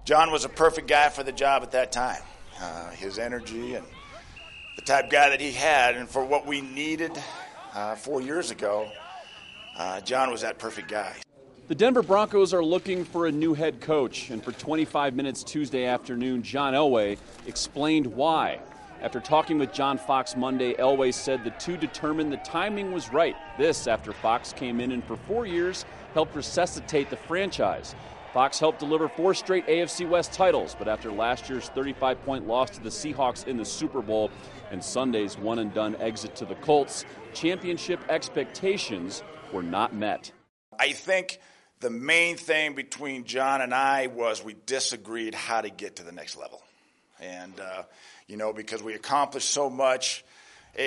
John was a perfect guy for the job at that time. His energy and the type of guy that he had, and for what we needed 4 years ago, John was that perfect guy. The Denver Broncos are looking for a new head coach, and for 25 minutes Tuesday afternoon, John Elway explained why. After talking with John Fox Monday, Elway said the two determined the timing was right. This after Fox came in and for 4 years helped resuscitate the franchise. Fox helped deliver 4 straight AFC West titles, but after last year's 35-point loss to the Seahawks in the Super Bowl and Sunday's one-and-done exit to the Colts, championship expectations were not met. I think the main thing between John and I was we disagreed how to get to the next level. And, because we accomplished so much, 4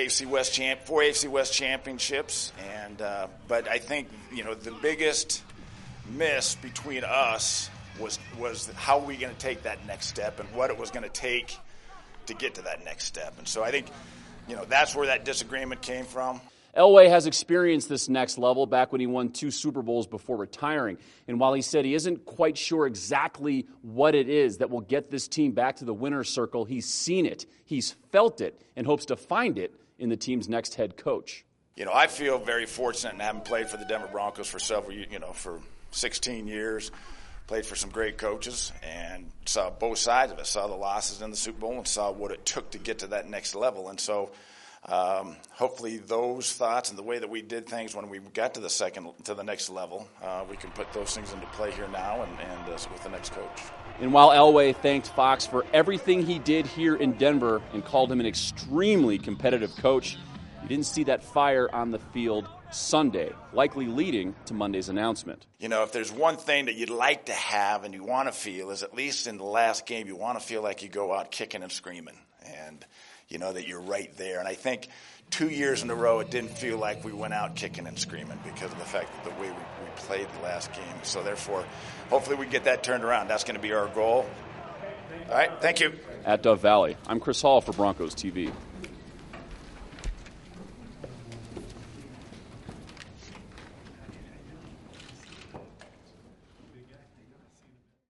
AFC West championships. But I think, the biggest miss between us was how we going to take that next step and what it was going to take to get to that next step. And so I think, that's where that disagreement came from. Elway has experienced this next level back when he won 2 Super Bowls before retiring. And while he said he isn't quite sure exactly what it is that will get this team back to the winner's circle, he's seen it, he's felt it, and hopes to find it in the team's next head coach. I feel very fortunate in having played for the Denver Broncos for for 16 years, played for some great coaches, and saw both sides of it. Saw the losses in the Super Bowl and saw what it took to get to that next level. And so hopefully those thoughts and the way that we did things when we got to the next level, we can put those things into play here now and with the next coach. And while Elway thanked Fox for everything he did here in Denver and called him an extremely competitive coach, you didn't see that fire on the field Sunday, likely leading to Monday's announcement. If there's one thing that you'd like to have and you want to feel is at least in the last game, you want to feel like you go out kicking and screaming and that you're right there. And I think 2 years in a row, it didn't feel like we went out kicking and screaming because of the fact that the way we played the last game. So therefore, hopefully we get that turned around. That's going to be our goal. All right, thank you. At Dove Valley, I'm Chris Hall for Broncos TV.